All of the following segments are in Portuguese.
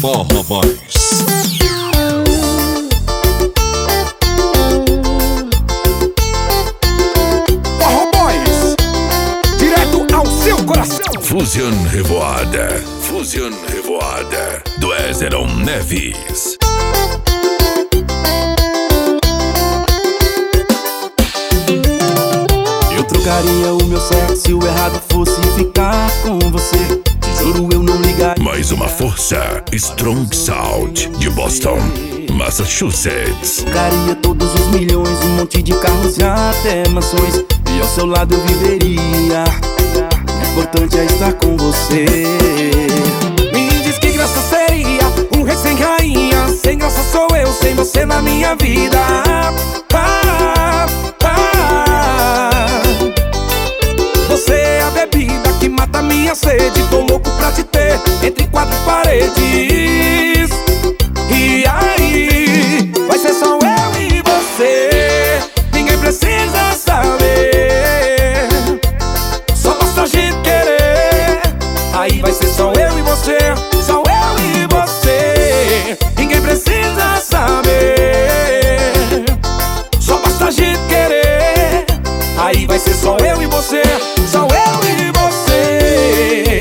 Forró Boys. Forró Boys, direto ao seu coração. Fusion Revoada, Fusion Revoada, do Ézeron Neves. Eu trocaria o meu certo se o errado fosse ficar com você. Te juro, eu não ligaria. Mais uma força, Strong Sound, de Boston, Massachusetts. Trocaria todos os milhões, um monte de carros e até mansões, e ao seu lado eu viveria. O importante é estar com você. Me diz que graça seria um rei sem rainha. Sem graça sou eu, sem você na minha vida. Você é a bebida que mata minha sede. Tô louco pra te ter entre quatro paredes. E aí, vai ser só eu e você. Ninguém precisa saber, só basta a gente querer. Aí vai ser só eu e você, só eu e você. Ninguém precisa saber, só basta a gente querer. Aí vai ser só eu e você, só eu e você.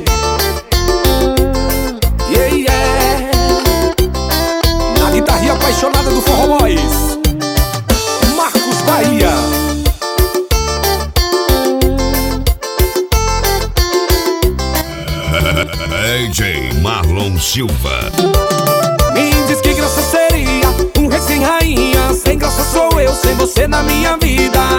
Yeah, yeah. Na guitarrinha apaixonada do Forró Boys, Marcos Bahia. AJ Marlon Silva. Me diz que graça seria um rei sem rainha. Sem graça sou eu, sem você na minha vida.